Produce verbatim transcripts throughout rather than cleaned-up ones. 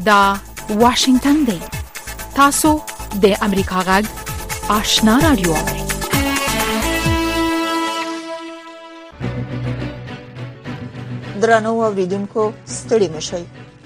دا واشنگتن دی. تاسو د امریکا غږ آشنا رادیو اورئ. درنو اوریدونکو ستړي مشئ.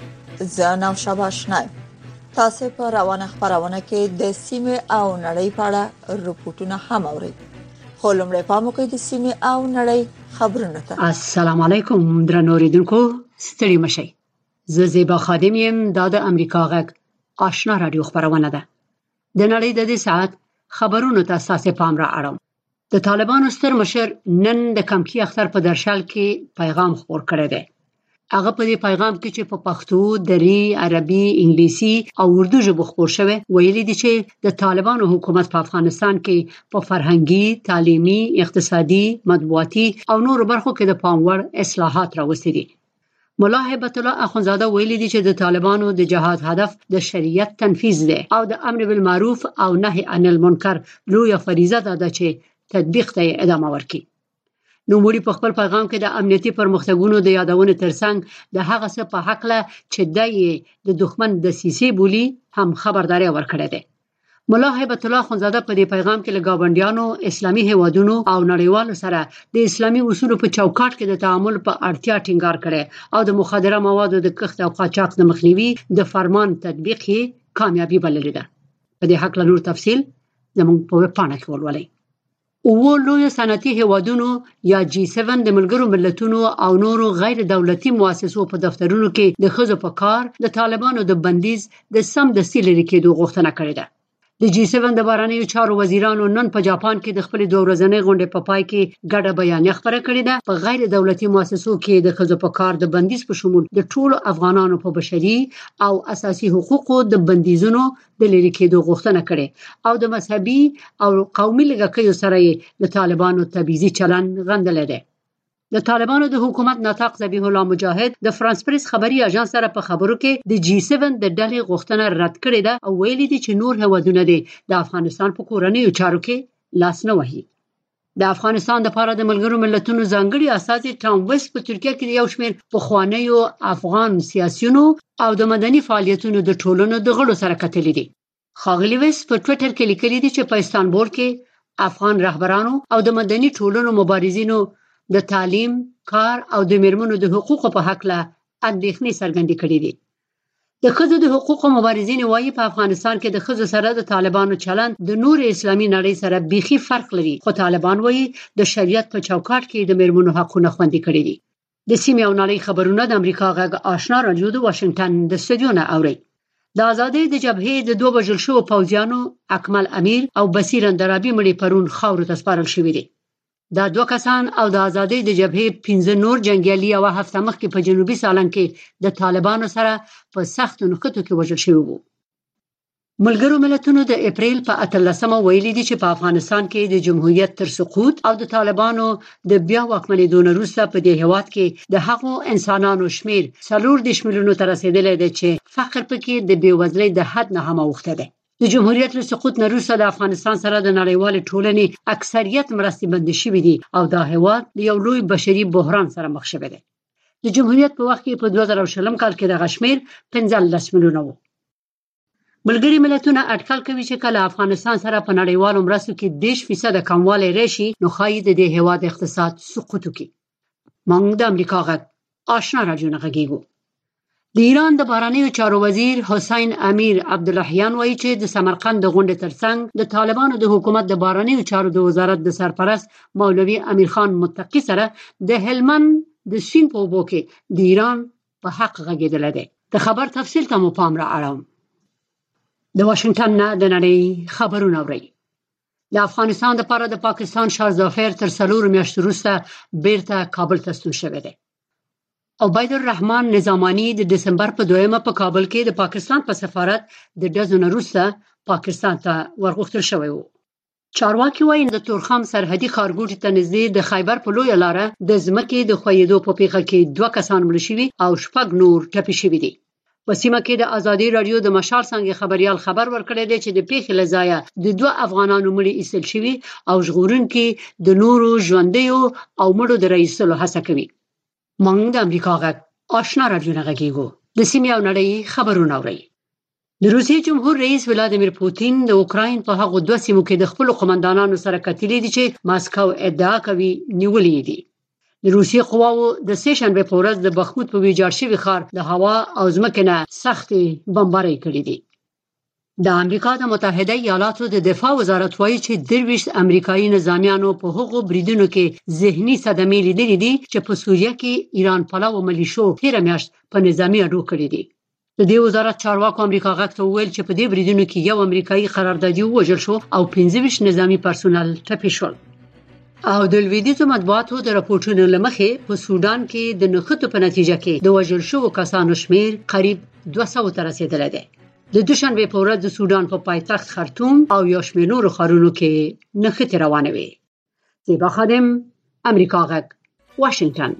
زه نو شابه آشنا. تاسو په روانه خبرونه کې د سیمه او نړۍ په اړه رپورټونه هم اورئ. خو لمړی پام وکړئ د سیمه او نړۍ خبرونه ته. السلام علیکم درنو اوریدونکو ستړي مشئ. زه زیبا خادم یم. دا د امریکا غږ آشنا رادیو خبرونه ده. د نړۍ د دې ساعت خبرونو ته اساسه پام را اړوم. د طالبانو ستر مشر نن د کمکی اختر په درشل کې پیغام خپور کړی دی. هغه په دې پیغام کې چې په پښتو، دری، عربي، انګلیسي او اردو ژبو خپور شوی ویلي دی چې د طالبانو حکومت په افغانستان کې په فرهنګي، تعلیمي، اقتصادي، مطبوعاتي او نورو برخو کې د پاموړ اصلاحات راوستي دي. مولا هیبت الله اخونزاده ویلي دی چې د طالبانو د جهاد هدف د شریعت تنفيذ دی او د امر بالمعروف او نهي عن المنکر لویه فریضه ده چې تطبیق ته ادامه ورکړي. نو موري په خپل پیغام کې د امنیتي پرمختګونو د یادونه ترڅنګ د هغه څه په حق له چې د دښمن د سیسي بولی هم خبرداري ورکړه ده. مولا هیبت الله اخونزاده په دې پیغام کې له گاونډیانو، اسلامي هیوادونو او نړیوالو سره د اسلامي اصولو په چوکاټ کې د تعامل په اړتیا ټینګار کړي او د مخدره موادو د کښت او قاچاق د مخنیوي د فرمان تطبیق یې کامیابی بللې ده. په دې حق له نور تفصیل زموږ په ویب پاڼه کې ولولئ. او لوی صنعتي هیوادونو یا جی سیون د ملګرو ملتونو او نورو غیر دولتي مؤسسو په دفترونو کې د ښځو په کار د طالبانو د بندیز د سم د سیلری کېدو غوښتنه کړې ده. د جی سیون د بهرنیو چارو وزیرانو نن په جاپان کې د خپل دوه ورځنۍ غونډې په پای کې ګډه بیانیه خبره کړې ده. په غیر دولتي مؤسسو کې د ښځو په کار د بندیز په شمول د ټولو افغانانو په بشري او اساسي حقوقو د بندیزونو د لری کېدو غوښتنه کړې او د مذهبي او قومي لږکیو سره د طالبانو تبعیضي چلن غندل دي. د طالبانو د حکومت ناطق ذبیح الله مجاهد د فرانس پریس خبري اژانس سره په خبرو کې د جی سیون د ډلې غوښتنه رد کړې ده او ویلي دي چې نور هیوادونه دي د افغانستان په کورنیو چارو کې لاس نه وهي. د افغانستان لپاره د ملګرو ملتونو ځانګړي اساسي ټام ویس په ترکیه کې یو شمېر پخوانیو افغان سیاسيونو او د مدني فعالیتونو د ټولنو د غړو سره کتلې دي. خاغلی ویس په ټوئیټر کې لیکلي دي چې په استانبول کې افغان رهبرانو او د مدني ټولنو مبارزینو د تعلیم، کار او د میرمنو د حقوقو په حق له اندېښنې څرګندې کړې دي. د ښځو د حقوقو مبارزین وايي په افغانستان کې د ښځو سره د طالبانو چلند د نور اسلامي نړۍ سره بیخي فرق لري، خو طالبان وايي د شریعت په چوکاټ کې د میرمنو حقونه خوندي کړي دي. د سیمې او نړۍ خبرونه د امریکا غږ آشنا رادیو د واشنگټن د استودیو نه اوري. د آزادۍ د جبهې د دوه وژل شوو پوځیانو اکمل امیر او بصیر اندرابي مړي پرون خاورو ته سپارل شوي دي. دا دوه کسان او د آزادۍ د جبهې پنځه نور جنگیالي او هفته مخکې په جنوبي سالنګ کې د طالبانو سره په سختو نښتو کې وژل شوي وو. ملګرو ملتونو د اپریل په اتلسمه ویلي دي چې په افغانستان کې د جمهوریت تر سقوط او د طالبانو د بیا واکمنېدو وروسته په دې هیواد کې د هغو انسانانو شمیر څلور دېرش میلیونو ته رسیدلی دی چې فقر پکې د بېوزلۍ د حد نه هم اوښتی دی. د جمهوریت له سقوط نه وروسته د افغانستان سره د نړیوال ټولنې اکثریت مرستې بندې شوې دي او دا هیواد د یو لوی بشري بحران سره مخ شوی دی. د جمهوریت په وخت کې په دوه زره شلم کال کې د غشمیر پنځلس میلیونه وو. ملګري ملتونه اټکل کوي چې کله افغانستان سره په نړیوالو مرستو کې دېرش فیصد کموالی راشي نو ښایي د دې هیواد اقتصاد سقوط وکړي. موږ د امریکا غږ آشنا رادیو نه غږیږو. د ایران د بهرنیو چارو وزیر حسین امیر عبداللهیان وایي چې د سمرقند د غونډې ترڅنګ د طالبانو د حکومت د بهرنیو چارو د وزارت د سرپرست مولوي امیر خان متقی سره د هلمند د سیند په اوبو کې د ایران په حق غږېدلی دی. د خبر تفصیل ته مو پام را اړوم. د واشنگټن نه د نړۍ خبرونه اورئ. د افغانستان لپاره د پاکستان شاه ظفر تر څلورو میاشتو وروسته بیرته کابل ته ستون شوی دی. عبید الرحمن نظامانی د دسمبر په دویمه په کابل کې د پاکستان په سفارت د ډزو نه وروسته پاکستان ته ورغوښتل شوی و. چارواکي وایي د تورخم سرحدي ښارګوټي ته نږدې د خیبر په لویه لاره د ځمکې د ښویېدو په پیښه کې دوه کسان مړه شوي او شپږ نور ټپي شوي دي. په سیمه کې د ازادي رادیو د مشال څنګه خبريال خبر ورکړی دی چې د پیښې له ځایه د دوه افغانانو مړي ایستل شوي او ژغورونکي د نورو ژوندیو او مړو د رایستلو هڅه کوي. موږ د امریکا غږ آشنا رادیو نه غږیږو. د سیمې او نړۍ خبرونه اوري. د روسیې جمهور رئیس ولادیمیر پوتین د اوکراین په هغو دوه سیمو کې د خپل قومندانانو سره کتلې دي چې ماسکو ادعا کوي نیولې دي. د روسیې قواو د سه شنبه په ورځ د بخموت په ویجاړ شوي ښار د هوا او ځمکې نه سختې بمبارۍ کړې دي. د امریکا د متحده ایالاتو د دفاع وزارت وایي چې درویشت امریکایي نظامیانو په هغو بریدونو کې ذهني صدمې لیدلې دي چې په سوریه کې ایران پلاو ملیشو تیر میاشت په نظامی اډو کړې دي. د دې وزارت چارواکو امریکا غږ ته وویل چې په دې بریدونو کې یو امریکایي قراردادي ووژل شو او پنځه ویشت نظامی پرسونل ټپي شول. او د لویدیځو مطبوعاتو د راپورټونو لمخې په سودان کې د نښتو په نتیجه کې د وژل شوو کسانو شمیر قریب دوه سوه ته رسیدلی دی. د دوشنبه په ورځ د سودان په پایتخت خرطوم او یو شمېر نورو ښارونو کې نښتې روانې وې. زیبا خادم، امریکا غږ، واشنگټن.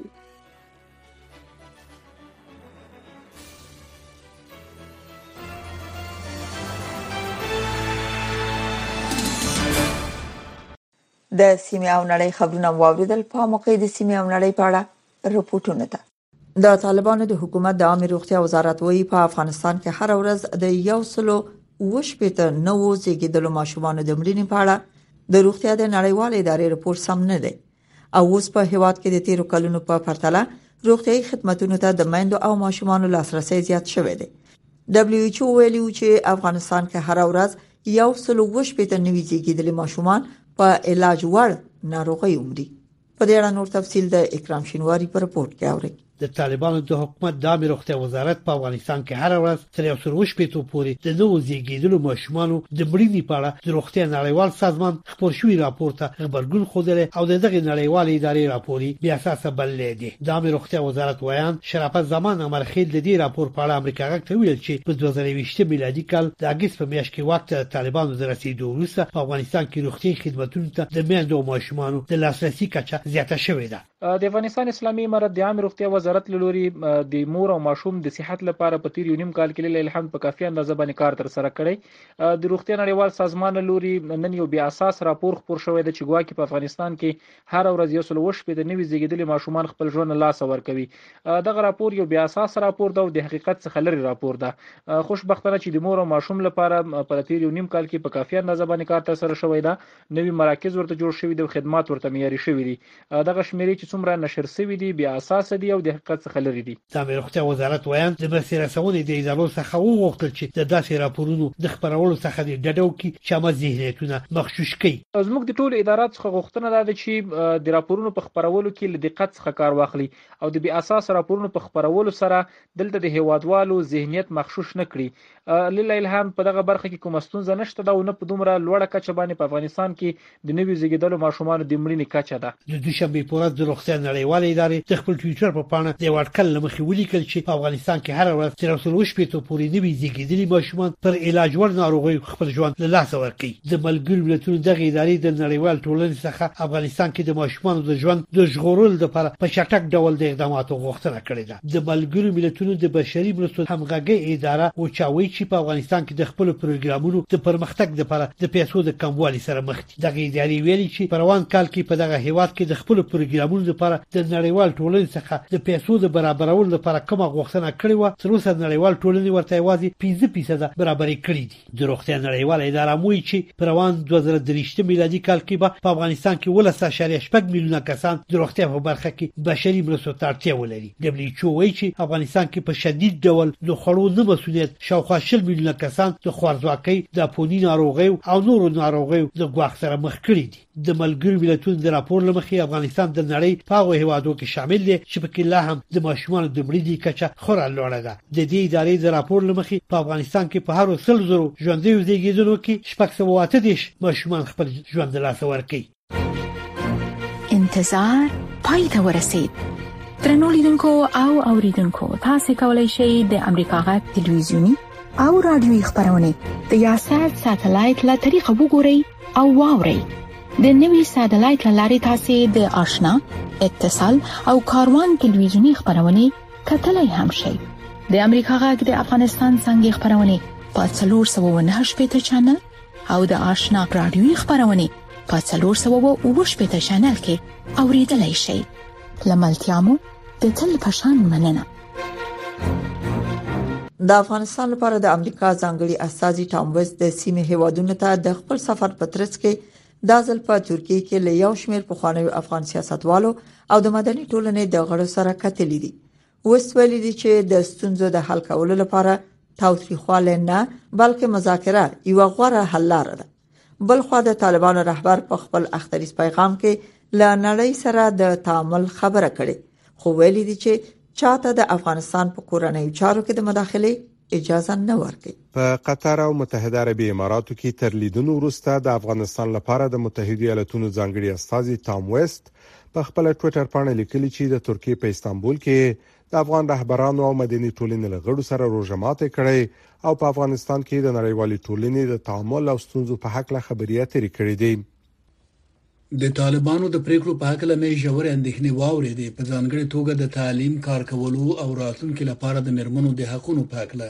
د سیمې او نړۍ خبرونه واوریدل. په موقع د سیمې او نړۍ په اړه رپورټونه ده. د طالبانو د حکومت د عامه روغتیا وزارت وایي په افغانستان کې هر ورځ د یو سلو وشپېته نوو زیږیدلو ماشومانو د مړینې په اړه د روغتیا د نړیوال ادارې رپورت سم نه دی او اوس په هیواد کې د تیرو کلونو په پرتله روغتیايي خدماتو ته د میندو او ماشومانو لاسرسي زیات شوی دی. دبليو ایچ او ویلي چې افغانستان کې هر ورځ یو سلو وشپېته نوي زیږیدلي ماشومان په علاج وړ ناروغي عمري. په دې اړه نور تفصیل د اکرام شینواری په رپورت کې اوري. د طالبانو د حکومت د عامه روغتیا وزارت په افغانستان کې هر ورځ تر یو سل وشپېته پورې د نوو زیږیدلو ماشومانو د مړینې په اړه د روغتیا نړیوال سازمان خبر شوی راپور ته خبرګون خوده او دغه نړیوال ادارې راپوري بیا اساس بلل دي. د عامه روغتیا وزارت ویان شرافت زمان امرخیل د دې راپور په اړه امریکا غږ ته ویل چې په دوه زره یوویشت میلادي کال د اگست په میاشت کې وخت طالبانو د رسیدو وروسته په افغانستان کې روغتیايي خدماتو ته د میندو او ماشومانو د لاسرسي کچه زیاته شوې ده. د افغانستان اسلامي امارت د عامه روغتیا وزارت لوري د مور او ماشوم د صحت لپاره په تیر یو نیم کال کې له الحمد په کافي اندازه باندې کار تر سره کړی. د روغتیا نړیوال سازمان لوري نن یو بیا اساس راپور خپور شوی د چې ګواکې په افغانستان کې هر ورځ یو سل وشپېته نوي زیږیدلي ماشومان خپل ژوند لاس ورکوي. دغه راپور یو بیا اساس راپور ده او د حقیقت څخه لري راپور ده. خوشبختانه چې د مور او ماشوم لپاره په تیر یو نیم کال کې په کافي اندازه باندې کار تر سره شوی ده. نوي مراکز ورته جوړ شوي دي او خدمات ورته معیاري شوي دي. دغه شمیرې چې څومره نشر شوي دي بیا اساس دي او د حقیقت څخه لري دي. د روغتیا وزارت ویان د مسیر رسونې د ادارو څخه وغوښتل چې د داسې راپورونو د خبرولو څخه د ډډو کې چې ما ذهنیتونه مخشوش کړي. زموږ د ټولو ادارات څخه غوښتنه ده چې د راپورونو په خبرولو کې له دقت څخه کار واخلي او د بیا اساس راپورونو په خبرولو سره دلته د هیوادوالو ذهنیت مخشوش نه کړي. لله الحمد په دغه برخه کې کوم ستونزه نشته دا او نه په دومره لوړه کچه باندې په افغانستان کې د نوي زیږیدلو ماشومانو د مړینې کچه ده. د دوشنبه په ورځ د روغتیا نړیوال ادارې د خپل ټویټر په پاڼه د وړکل لمخې ولیکل چې په افغانستان کې هر ورځ تر څو وشپېته پورې نوي زیږیدلي ماشومان پر علاج وړ ناروغي خپل ژوند له لاسه ورکوي. د ملګرو ملتونو دغه ادارې د نړیوال ټولنې څخه افغانستان کې د ماشومانو د ژوند د ژغورلو لپاره په چټک ډول د اقداماتو غوښتنه کړې ده. د ملګرو ملتونو د بشري مرستو همغږي اداره او چاوي چې په افغانستان کې د خپل پروګرامونو د پرمختګ لپاره د پیسو د کموالي سره مخ دي. دغه ادارې ویلي چې په روان کال کې په دغه هیواد کې د خپل پروګرامونو لپاره د نړیوال ټولنې څخه د پیسو د برابرولو لپاره کومه غوښتنه کړې و تر اوسه نړیوال ټولنې ورته یوازې پنځه فیصد برابرۍ کړې دي. د روغتیا نړیوال اداره موي چې په روان دوه زره درې میلادي کال کې په افغانستان کې ولس اشاریه شپږ میلیونه کسان د روغتیا په برخه کې بشري مرستو ته اړتیا ولري. دبليو ایچ او وايي چې افغانستان کې په شدید ډول د خړو نه مسؤلیت شاوخوا شل میلیونه کسان د خوارځواکۍ د پونی ناروغي او نورو ناروغیو د ګواښ سره مخ کړي دي. د ملګرو ملتونو د راپور لمخې افغانستان د نړۍ په هغو هیوادو کې شامل دی چې پکې لا هم د ماشومانو د مړینې کچه خورا لوړه ده. د دې ادارې د راپور لمخې په افغانستان کې په هر سل زرو ژوندیو زیږیدلو کې شپږ سوه اته دېرش ماشومان خپل ژوند له لاسه ورکوي. انتظار پای ته ورسید. درنو لیدونکو او اوریدونکو تاسو کولی شئ د امریکا غږ تلویزیونی او رادیوي خبرونه د یاشر ساتلایت له طریقه وګورئ او واورئ. د نوي ساتلایت لارې تاسو د آشنا اتصال او کاروان تلویزیونی خبرونه کتلای هم شئ. د امریکا غږ د افغانستان څنګه خبرونه په څلور سوه و نهه شپېته چینل او د آشنا رادیوي خبرونه په څلور سوه و اووه شپېته چینل کې اوریدلای شئ. لملتيامو د تل پشان مننه. د افغانستان لپاره د امریکا ځانګړي استازي ټام وست د سیمې هیوادونو ته د خپل سفر په ترڅ کې د ځل په ترکیه کې له یو شمېر پخوانیو افغان سیاستوالو او د مدني ټولنې د غړو سره کتلې دي. وست ویلي دي چې د ستونزو د حل کولو لپاره تاوتریخواله نه بلکې مذاکره یو غوره حل لاره ده. بلخو د طالبانو رهبر په خپل اختریز پیغام کې له نړۍ سره د تعامل خبره کړې، خو ویلي دي چې چاته د افغانستان په کورنۍ چارو کې د مداخله اجازه نه ورکړي. په قطر او متحده عربي اماراتو کې تر لیدنو وروسته د افغانستان لپاره د متحده ایالاتونو ځانګړي استازي ټام وست په خپل ټوئیټر باندې لیکلي چې د ترکیه په استانبول کې د افغان رهبرانو او مدني ټولنې له غړو سره روزه ماته کړې او په افغانستان کې د نړیوالې ټولنې د تعامل او ستونزو په حق له خبري اترې کړې دي. د طالبانو د پریکړو په حق له مې ژورې اندېښنې واورېدې، په ځانګړي توګه د تعلیم کار کولو او راتلونکو لپاره د مرمنو د حقوقو په حق له.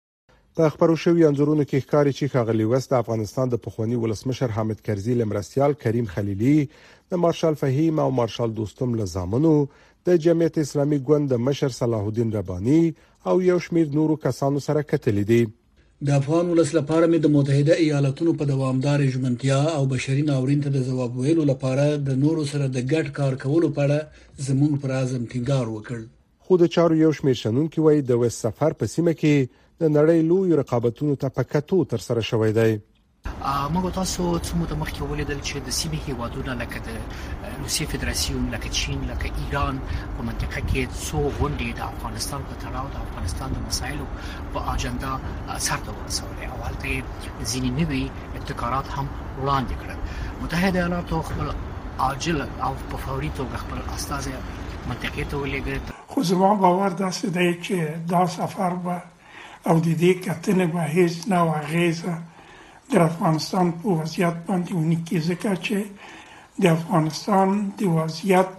په خبرو شوی انځورونو کې ښکاري چې ښاغلي وست د افغانستان د پخوانی ولسمشر حامد کرزي لمرستيال کریم خلیلی، د مارشال فهیم او مارشال دوستم لزامنو، د جمعیت اسلامي ګوند د مشر صلاح الدین رباني او یو شمېر نورو کسانو سره کتلې دي. د افغان ولس لپاره مې د متحده ایالاتونو په دوامدار ژمنتیا او بشري ناورین ته د ځواب ویلو لپاره د نورو سره د ګډ کار کولو په اړه زموږ پر عزم ټینګار وکړ. خو د چارو یو شمېر شنونکي وایي د وست سفر په سیمه کې د نړۍ لوی رقابتونو ته پکاتو تر سره شوی دی. موږ تاسو څو مده مخکې ولیدل چې د سیمې هیوادونو لکه د روسیې فدراسیون، لکه چین، لکه ایران په منطقه کې څو غونډې د افغانستان په تړاو د افغانستان د مسایلو په اجنډا سرته ورسولې او هلته ځینې نوي ابتکارات هم وړاندې کړل. متحده ایالاتو خپل عاجل او په فوري توګه خپل استازي منطقې ته ولېږل. خو زما باور داسې دی چې دا سفر به او د دې کتنې به هیڅ نه اغیزه د افغانستان په وضعیت باندې ونی کې، ځکه چې د افغانستان د وضعیت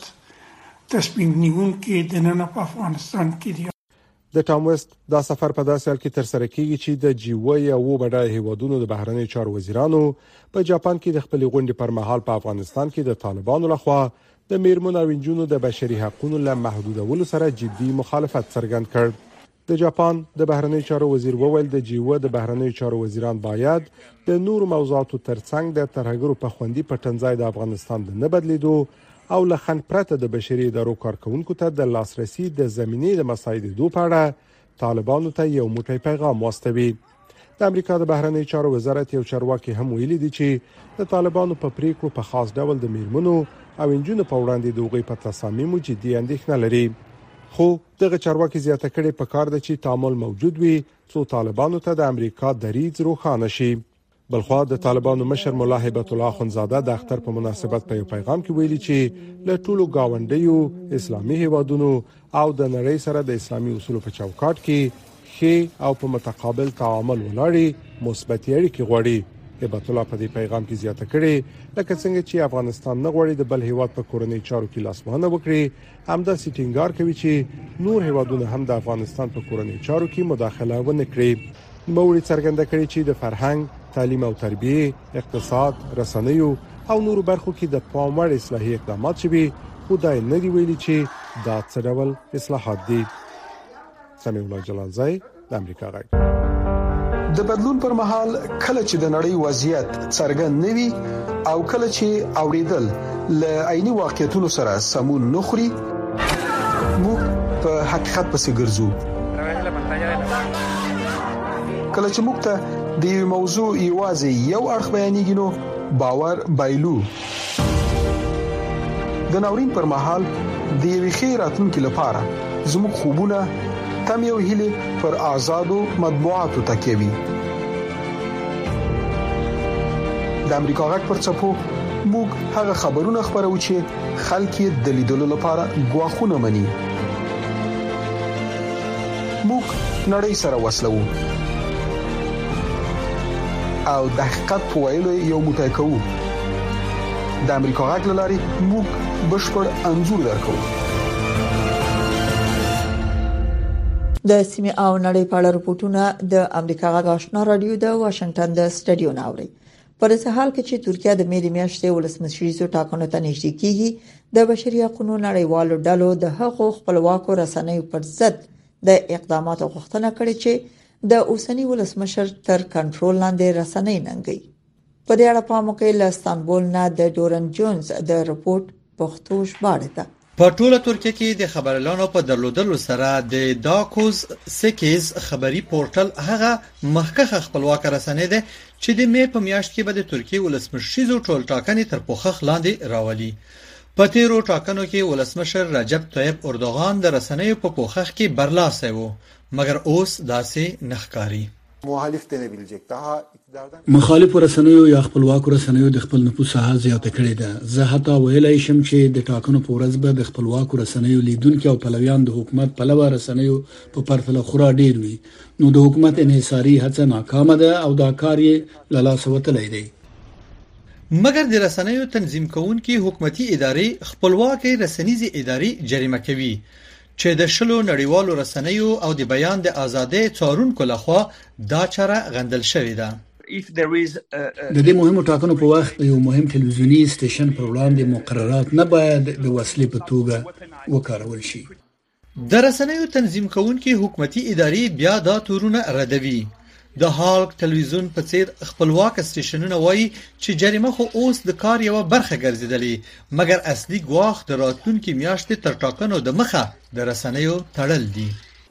تصمیم نیونکي د نن په افغانستان کې دي. د ټام وست دا سفر په داسې حال کې تر سره کیږي چې د جی وای او بډای هیوادونو د بهرنی چارو وزیرانو په جاپان کې د خپل غونډې پر مهال په افغانستان کې د طالبانو لخوا د میرمنو او نجونو د بشري حقوقو له محدودولو سره جدي مخالفت څرګند کړ. د جاپان د بهرنی چارو وزیر وویل د جیو د بهرنی چارو وزیران باید د نور موضوعاتو ترڅنګ د ترهګرو په خوندي پټنځای د افغانستان د نه بدلیدو او له خن پرته د بشري ادارو کارکونکو ته د لاسرسي د زمینې د مسایدو په اړه طالبانو ته یو موټی پیغام واستوي. د امریکا د بهرنی چارو وزارت یو چارواکي هم ویلي دی چې د طالبانو په پریکړو په خاص ډول د میرمنو او انجونو په وړاندې د هغوی په تصامیمو جدي اندېښنه لري. خو دغه چارواکي زیاته کړي په کار د چې تعامل موجود وي څو طالبانو ته د امریکا دریځ روښانه شي. بلخو د طالبانو مشر مولا هیبت الله خنزاده د اختر په مناسبت په یو پیغام کې ویلي چې له ټولو گاونډیو اسلامي هیوادونو او د نړۍ سره د اسلامي اصولو په چوکاټ کې ښه او په متقابل تعامل ولاړی مثبت اړیکې غواړي. هیبت الله په دې پیغام کې زیاته کړي لکه څنګه چې افغانستان نه غواړي د بل هیواد په کورنۍ چارو کې لاسوهنه وکړي، همدا سټینګار کوي چې نور هیوادونه هم د افغانستان په کورنۍ چارو کې مداخله ونه کړي. موري څرګنده کړي چې د فرهنګ، تعلیم او تربیه، اقتصاد، رسنیو او نورو برخو کې د پام وړ اصلاحي اقدامات شوي، خو دا نه دی ویلي چې دا څه ډول اصلاحات دي. سمیع الله جلالزای، د امریکا غږ. د بدلون پر مهال کله چې د نړۍ وضعیت څرګند نوي او کله چې اوریدل ل عیني واقعیتونو سره سمون نخري، موږ په حقیقت پسې ګرځو. کله چې موږ ته د موضوع یوازې یو اړخ بیانېږي نو باور بایلو. د ناورین پر مهال د یوې ښې راتلونکې لپاره زموږ خوبونه تم یو هیله پر آزادو مطبوعاتو تکیوي. د امریکا غږ پر چپو موږ هغه خبرونه خبرو چې خلک یې د لیدلو لپاره غواخونه مني. موږ نړۍ سره وصلو او د حقیقت په ویلو یو موټی کوو. د امریکا غږ لاري موږ بشپړ انځور درکو. د سیمه او نړۍ په اړه راپورټونه د امریکا غږ آشنا رادیو د واشنگټن د سټډیو ناوړي. پر څه حال کې چې ترکیه د مې میاشتې ولسمشریزو ټاکنو ته نږدې کیږي، د بشري حقوقو نړیوالو ډلو د حقوق خپلواکو رسنیو پر ضد د اقداماتو غوښتنه کړې چې د اوسنی ولسمشر تر کنټرول لاندې رسنۍ ننګي. په دې اړه په موقع له استانبول نه د ډورن جونز د رپورت پښتو ژباړه ده. په ټوله ترکیه کې د خبرلانو په درلودلو سره د داکوز سکیز خبري پورټل هغه مخکخه خپلواک رسنۍ ده چې د می په میاشت کې به د ترکیه ولسمشریزو ټول ټاکنې تر پوښښ لاندې راولي. په تیرو ټاکنو کې ولسمشر رجب طیب اردوغان د رسنیو په پوښښ کې برلاسه و، مګر اوس داسې نخکاری. مخالف denebilecek daha iktidardan مخالف رسنیو یا خپلواک رسنیو د خپل نفوذ ساحه زیاته کړې ده. زه حتی ویلای شم چې د ټاکنو په ورځ به د خپلواک رسنیو لیدونکو او پلویان د حکومت پلوه رسنیو په پرتله خورا ډیر وي. نو د حکومت انحصاري هڅه ناکامه ده او دا کار یې له لاسه وتلی دی. مګر د رسنیو تنظیم کوونکي حکومتي ادارې خپلواکي رسنیزي ادارې جریمه کوي چې د شلو نړیوالو رسنیو او د بیان د ازادۍ څارونکو لخوا دا چاره غندل شوې ده. د دې مهمو ټاکنو په وخت یو مهم ټلویزیونی سټیشن پر وړاندې مقررات نه باید د وسیلې په توګه وکارول شي. د رسنیو تنظیم کوونکي حکومتي ادارې بیا دا تورونه ردوي. د هالک ټلویزیون په څیر خپلواک سټیشنونه وایي چې جریمه خو اوس د کار یو برخه ګرځیدلې، مګر اصلي ګواښ د راتلونکي میاشتې تر ټاکنو د مخه د رسنیو تړل دي.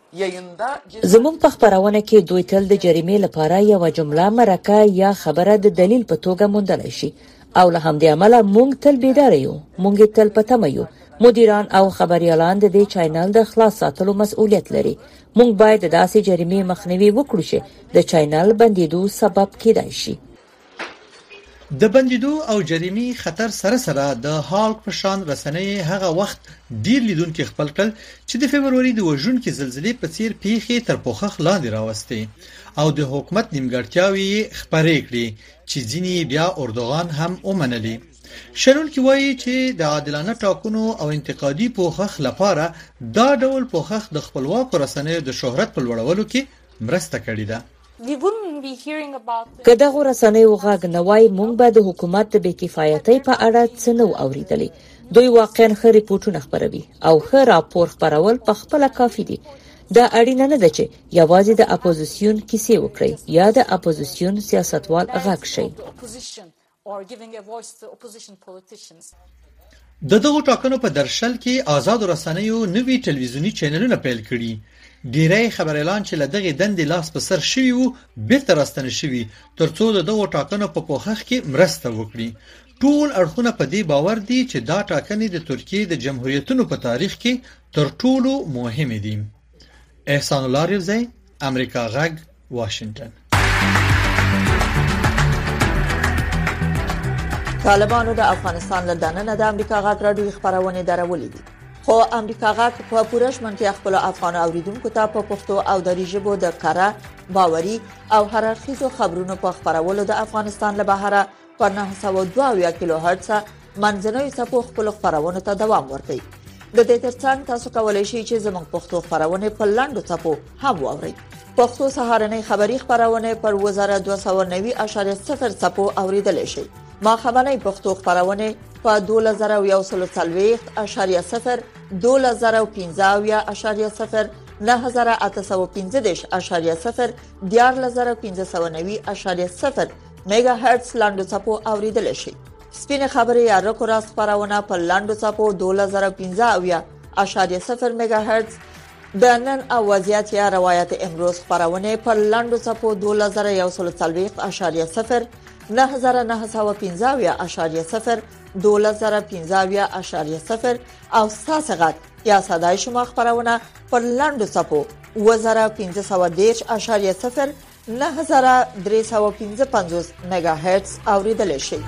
زموږ په خبرونه کې دوی تل د جریمې لپاره یو جمله مرکه یا خبره د دلیل په توګه موندلی شي او له همدې امله موږ تل بیدار یو، موږ تل په تمه یو. مدیران او خبريالان د دې چینل د خلاص ساتلو مسؤلیت لري. موږ باید د داسې جریمې مخنیوي وکړو چې د چینل بندیدو سبب کېدای شي. د بندیدو او جریمې خطر سره سره د هالک په شان رسنۍ هغه وخت ډیر لیدونکو خپل کړ چې د فبرवरी د وژونکو زلزلې په څیر پیښې تر پوښښ لاندې راوستي او د حکومت نیمګړتیاوې خبرې کړې چې ځینې بیا اردوغان هم ومنلي. شنونکي وایي چې د عادلانه ټاکنو او انتقادي پوښښ لپاره دا ډول پوښښ د خپلواکو رسنیو د شهرت په لوړولو کې مرسته کړې ده. که دغه رسنیو غږ نه وای، موږ به د حکومت د بېکفایتۍ په اړه څه نه اورېدلی. دوی واقعا ښه ریپورټونه خپروي او ښه راپور خپرول په خپله کافي دي. دا اړینه نه ده چې یوازې د اپوزیسیون کیسې وکړي یا د اپوزیسیون سیاستوال غږ شي. د دغو ټاکنو په درشل کې آزاد رسنیو نوي ټلویزیونی چینلونه پیل کړي. ډیری خبريالان چې له دغه دندې لاس په سر شوي وو بیرته راستنه شوي ترڅو د دغو ټاکنو په پوښښ کې مرسته وکړي. ټول اړخونه په دې باور دي چې دا ټاکنې د ترکیه د جمهوریتونو په تاریخ کې تر ټولو مهمه دي. احسان الله ریوزی، امریکا غږ، واشنگټن. طالبانو د افغانستان له دننه د امریکا غږ راډیو خبرونه درولې دي، خو امریکا غږ په پوره شمنتیا خپل افغان اوریدونکو ته په پښتو او دری ژبه د کاره باوري او هررخیزو خبرونو په خبرولو د افغانستان له بهره په نه سوه دوه کیلو هرتز منځنوي څپو خپل خبرونه ته دوام ورکړي. د دې ترڅنګ تاسو کولای شئ چې زموږ پښتو خبرونه په لاندو څپو هم واورئ. پښتو سهارنۍ خبری خبرونه پر وزارت دوه سوه نوي اعشاریه صفر څپو اوریدل شي. ما خبرنۍ پښتو خبرونه په دوه زره یو سل څلوېښت اعشاریه صفر، دوه زره پنځه اعشاریه صفر، نه زره اته سوه پنځه دېرش اعشاریه صفر، دیارلس زره پنځه سوه نوي اعشاریه صفر میگا هرتز لاندو څپو اوریدل شي. سپینه خبري یا رکو راس خبرونه په لاندو څپو دوه زره پنځه اعشاریه صفر میگا هرتز، د نن او وضعیت یا روایت امروز خبرونه په لاندو څپو دوه زره یو سل څلوېښت اعشاریه صفر، نه زره نه سوه پنځه اعشاریه صفر، دوه زره پنځه اعشاریه صفر او ساسغت یا صدای شما خبرونه پر لاندو څپو اوه زره پنځه سوه دېرش اعشاریه صفر، نه زره درې سوه پنځه پنځوس میگا هرتز اوریدل شي.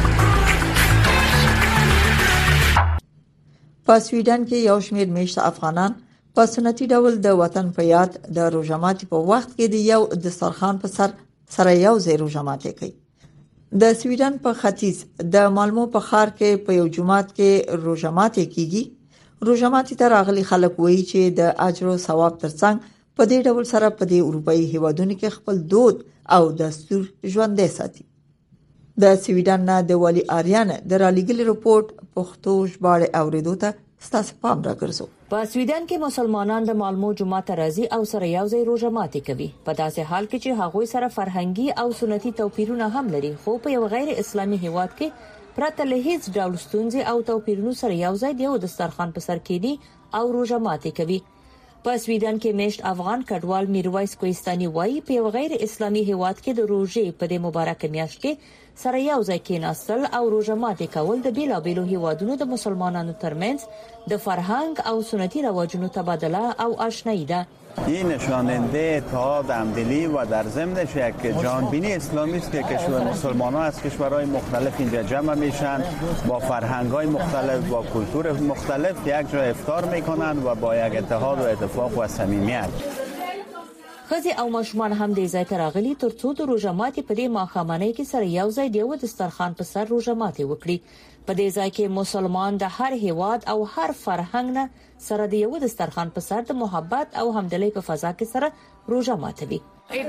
په سویډن کې یو شمېر میشته افغانان په سنتي ډول د وطن په یاد د روژه ماتي په وخت کې د یو دسترخوان په سر سره یو ځای روژه ماتي کوي. د سویډن په ختیځ د مالمو په ښار کې په یو جومات کې روژه ماتي کیږي. روژه ماتي ته راغلي خلک وایي چې د اجر او ثواب ترڅنګ په دې ډول سره په دې اروپאי هیوادونو کې خپل دود او دستور ژوندۍ ساتي. د سویډن نه د والی آریان د رالیګل رپورت پښتو ژباړه اوریدو ته ستاسو پام راګرځو. په سویډن کې مسلمانان د مالمو جمعه راځي او سره یوځای روزه ماتي کوي. په داسې حال کې چې هغوی سره فرهنګي او سنتي توپیرونه هم لري، خو په یو غیر اسلامي هیواد کې پرته له هیڅ ډول ستونزې او توپیرونو سره یوځای د یو دسترخوان په سر کېدي او روزه ماتي کوي. په سویډن کې میشت افغان کډوال میرویس کوهستاني وایي په یو غیر اسلامي هیواد کې د روزې په دې مبارکه میاشت کې سره یوځای کېناستل او روزه ماتي کول د بیلابیلو هیوادونو د مسلمانانو ترمنځ د فرهنګ او سنتي رواجونو تبادله او آشنایی ده. این نشاننده اتحاد، همدلی و در ضمنش یک جانبینی اسلامی است که کشور مسلمانان از کشورهای مختلف اینجا جمع میشن، با فرهنگ‌های مختلف، با کلتور مختلف یک جا افطار میکنن و با یک اتحاد و اتفاق و صمیمیت. خزي او ماشومان هم دې ځای ته راغلي ترڅو د روزه ماتي په دې ماښامنۍ کې سره یو ځای د یو دسترخوان په سر روزه ماتي وکړي. په دې ځای کې مسلمان د هر هیواد او هر فرهنګ نه سره د یو دسترخوان په سر د محبت او همدلۍ په فضا کې سره روزه ماتوي.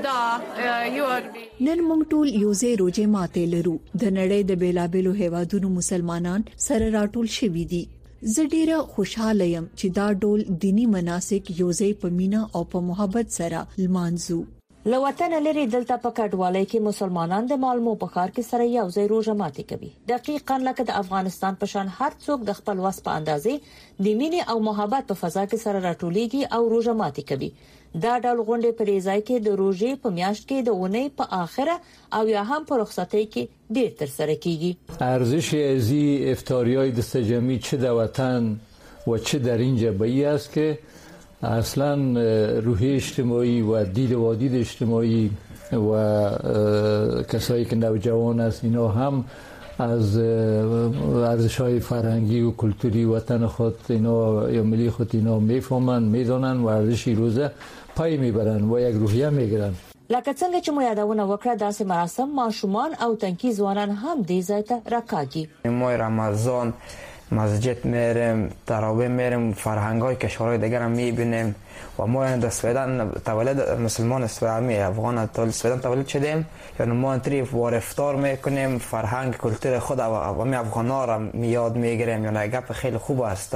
نن موږ ټول یو ځای روزه ماتي لرو. د نړۍ د بیلابیلو هیوادونو مسلمانان سره راټول شوي دي. زه ډیره خوشاله یم چې دا ډول دینی مناسک یو ځای په مینا او په محبت سره لمانځو. له وطن لري دلته په کډوالۍ کې مسلمانان د مالمو په ښار کې سره یو ځای روزه ماتي کوي. دقیقاً لکه د افغانستان په شان هر څوک د خپل وس په اندازې د مینې او محبت په فضا کې سره راټولېږي او روزه ماتي کوي. دا ډول غونډې په ریزای کې د روزې په میاشت کې د اونۍ په آخره او یا هم په رخصتۍ کې ډیر تر سره کیږي. ارزش ازی افتاریای دست جمعی چه در وطن و چه در اینجا بایی است که اصلا روحی اجتماعی و دید و دید اجتماعی و کسایی که نوجوان است اینا هم از ارزش‌های فرهنگی و کلتوری وطن خود اینا یا ملی خود اینا میفهمن، میدونن و ارزش روزه پای میبرن و یک روحیه میگیرن. لکه څنګه چې مو یادونه وکړه داسې مراسم ماشومان او تنکي ځوانان هم دې ځای ته راکاږي. ماه رمضان مسجد میریم، تراویح میریم، فرهنگ‌های کشورهای دیگر هم میبینیم و ما در سویدن تولد مسلمان اسلامی افغان تولد سویدن تولد شدیم، یعنی ما طریف وار افطار میکنیم، فرهنگ کلتور خود و می افغانا را میاد میگیریم، یعنی گپ خیلی خوب است.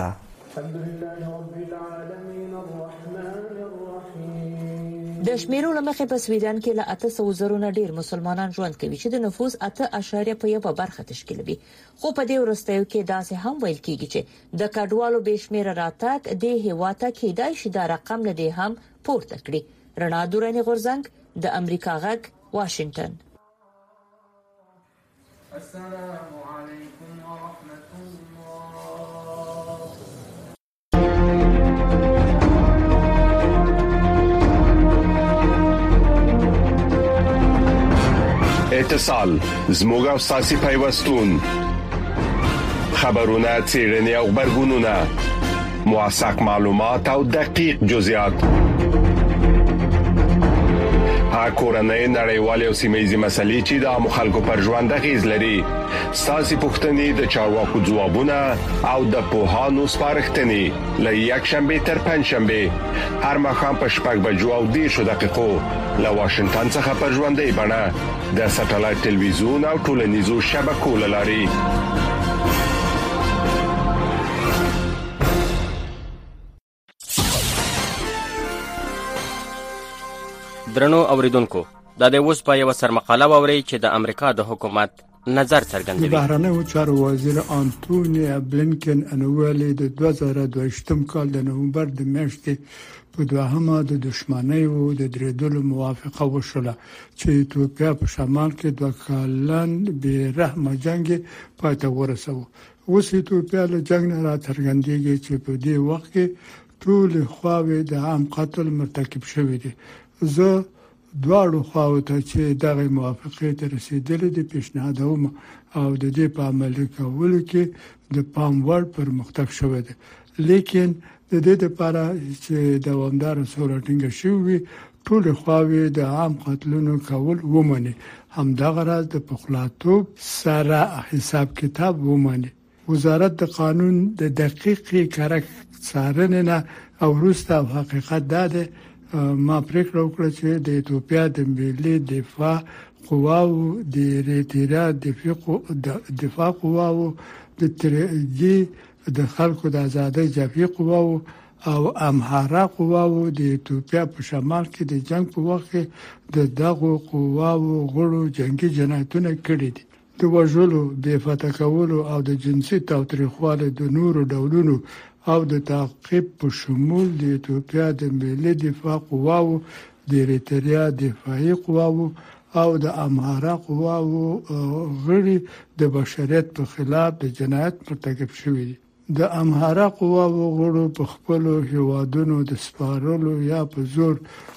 د شمیرو لمخې په سویډن کې له اته سوه زرو نه ډیر مسلمانان ژوند کوي چې د نفوس اته اشاریه په یوه برخه تشکیلوي. خو په دې وروستیو کې داسې هم ویل کیږي چې د کډوالو بشمیره راتګ د هیواد ته کېدای شي دا رقم له دې هم پورته کړي. رڼا دوراني غورزنګ د امریکا غږ واشنگټن. السلام علیکم ورحمت اتصال زموږ او ساسي پیوستون خبرونه چیرنی او خبرګونونه موثق معلومات او دقیق جزئیات ها کورنۍ نړیوالې او سیمه‌یزې مسلې چې د مخالکو پر ژوند غیز لري ساسي پښتنې د چارواکو ځوابونه او د پوهانو سپارښتنې لې یک شنبه تر پنځ شنبه هر مخام په شپږ بجو او دیرشو دقیقو له واشنگټن څخه پر ژوندې بڼه د ساتلایت ټلویزیون او ټولنیزو شبکو لاري. درنو اوریدونکو دا د اوس په یو سرمقاله ووري چې د امریکا د حکومت نظر څرګندوي. بهرنیو چارو وزیر انټونی بلینکن انوالي د دوه زره دوه کال د نومبر د میاشتې په دوهمه د دښمنۍ او د درېدلو موافقه وشوله چې ایتوپیا په شمال کې دوه کلن بې رحمه جنگ پای ته ورسوي. اوس ایتوپیا له جنگ نه راڅرګندېږي چې په دې وخت کې ټول خواوې د عام قتل مرتکب شوې دي. زه دواړو خواو ته چې دغه موافقه ته رسیدلې د پیشنهادوم او د دې په عملي کولو کې د پام وړ پرمختګ شوی دی، لیکن د دې لپاره چې دوامدار سوله ټینګه شي ټول خواوې د عام قتلونو کول ومني، همدغه راز د پخلاتوب سره حساب کتاب ومني. وزارت د قانون د دقیقې کارک څارنې نه او وروسته حقیقت ده ما پریکړه وکړه چې د ایتوپیا د ملي دفاع قواو د ریتیرا دفاع قواو د ترجی د خلکو د ازادۍ جبهې قواو او امحاره قواو د ایتوپیا په شمال کې د جنگ په وخت د دغو قواو غړو جنگي جنایتونه کړي دي. د وژلو، بې فتح کولو او د جنسي تاوتریخوالي د نورو ډولونو او د تعقیب په شمول د ایتوپیا د ملي دفاع قواو، د اریتریا دفاعي قواو او د امحاره قواو غړي د بشریت په خلاف د جنایت مرتکب شوي دي. د امحاره قواو غړو په خپل هیوادونو د سپارلو یا په زور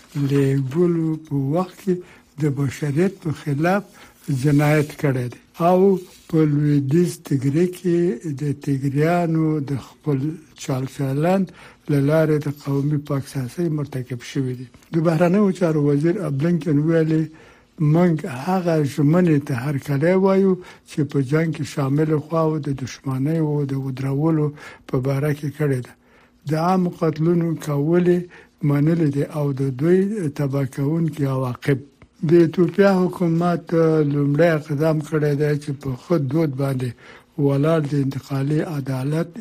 لېږلو په وخت کې د بشریت په خلاف جنایت کړی دی او په لویدیځ تیګري کې د تیګریانو د خپل چالچلن له لارې د قومي پاکسازۍ مرتکب شوي دي. د بهرنیو چارو وزیر بلینکن ویلي موږ هغه ژمنې ته هرکلی وایو چې په جنگ کې شامل خواو د دشمنۍ او د ودرولو په باره کې کړې ده. د عام قتلونو کولې منلې دي او د دوی تباه کوونکي عواقب. د ایتوپیا حکومت لومړی اقدام کړی دی چې په خود دود باندې ولاړ د انتقالي عدالت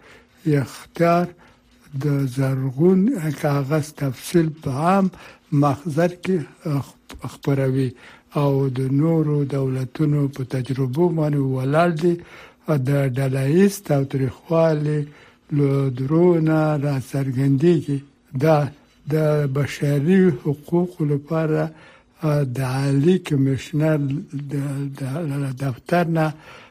اختیار د زرغون کاغذ تفصیل په عام محضر کې خبروي او د نورو دولتونو په تجربو باندې ولاړ دي. د ډله‌ایز تاوتریخوالي له درونه را څرګندېږي. دا د بشري حقوقو لپاره د عالی کمشنر د دفتر نه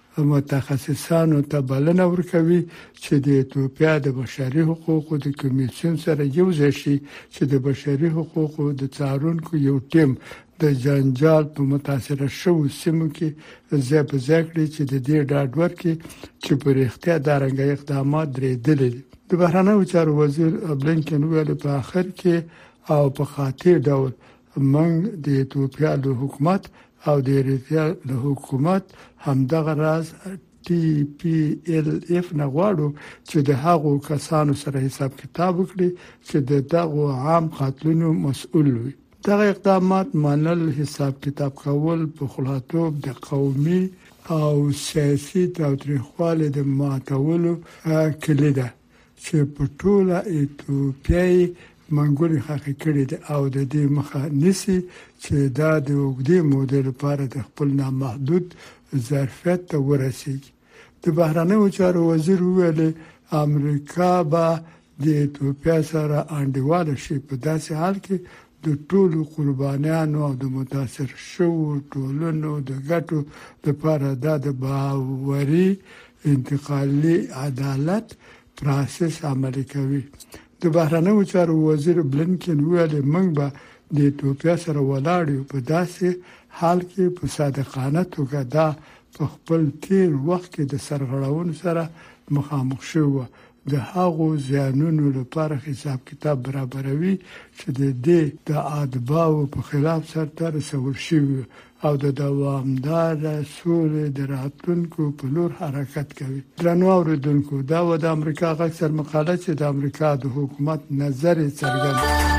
متخصصانو ته بلنه ورکوي چې د ایتوپیا د بشري حقوقو د کمیسیون سره یو ځای شي چې د بشري حقوقو د څارونکو یو ټیم د جنجال په متاثره شوو سیمو کې ځای په ځای کړي چې د دې ډاډ ورکړي چې په رښتیا دا رنګه اقدامات درېدلي دي. د بهرنیو چارو وزیر بلینکن ویل په آخر کې او په خاطر ډول موږ د ایتوپیا له حکومت او د اریتریا له حکومت همدغه راز ټي پی ال اف نه غواړو چې د هغو کسانو سره حساب کتاب وکړي چې د دغو عام قتلونو مسؤل وي. دغه اقدامات منل، حساب کتاب کول په خلاصوب د قومي او سیاسي تاوتریخوالي د ماتولو کلی ده چې په ټوله ایتوپیای منګولي حق کړی دی او د دې مخه نسی چې دا د وګړي مودې لپاره د خپل نامحدود ظرفیت ته ورسیږي. د بهرنیو چارو وزیر ویل امریکا به د ایتوپیا سره انډیواله شي په داسې حال کې د ټولو قربانیانو او د متاثر شوو ټولنو د ګټو لپاره دا د باوري انتقالي عدالت پروسس عملي کوي. د بهرنیو چارو وزیر بلینکن ویل موږ به د ایتوپیا سره ولاړ یو په داسې حال کې په صادقانه توګه دا په خپل تیر وخت کې د سرغړونو سره مخامخ شو د هغو زیانونو لپاره حساب کتاب برابروي چې د دې د ادباو په خلاف سرته رسول شوی او د دوامدار سولې د راتلونکو په لور حرکت کوي. درنو اوریدونکو دا و د امریکا غږ سر مقاله چې د امریکا د حکومت نظر څرګند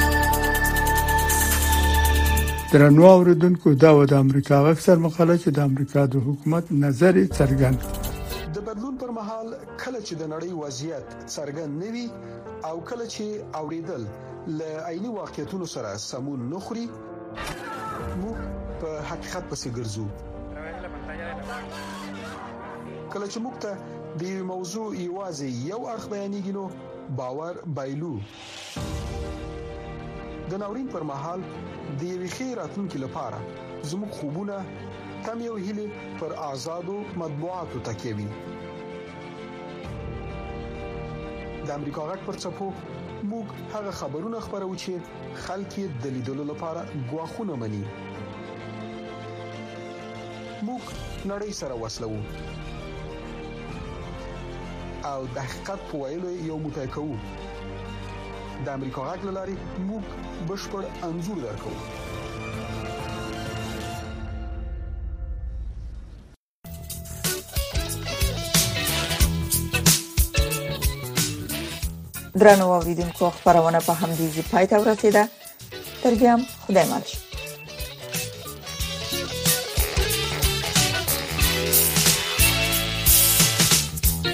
درنو اوریدونکو دا و د امریکا غږ سر مقاله چې د امریکا د حکومت نظر څرګند. د بدلون پر مهال کله چې د نړۍ وضعیت څرګند نوي او کله چې اوریدل ل عیني واقعیتونو سره سمون نخري موږ په حقیقت پسې ګرځو. کله چې موږ ته د موضوع یوازې یو اړخ بیانېږي نو باور بایلو. د ناورین پر مهال د یوې ښې راتلونکې لپاره زموږ خوبونه تم یو هیله پر آزادو مطبوعاتو تکیه وي. د امریکا غږ پر څپو موږ هغه خبرونه خبرو چې خلک یې د لیدلو لپاره غواخونه مني. موږ نړۍ سره وصلو او د حقیقت په ویلو یو موټی کوو. د امریکا غږ لاري موږ بشپړ انزور درکو. درنو اوریدونکو خبرونه په همدې ځای پای ته ورسیده. تر بیا خدای مل.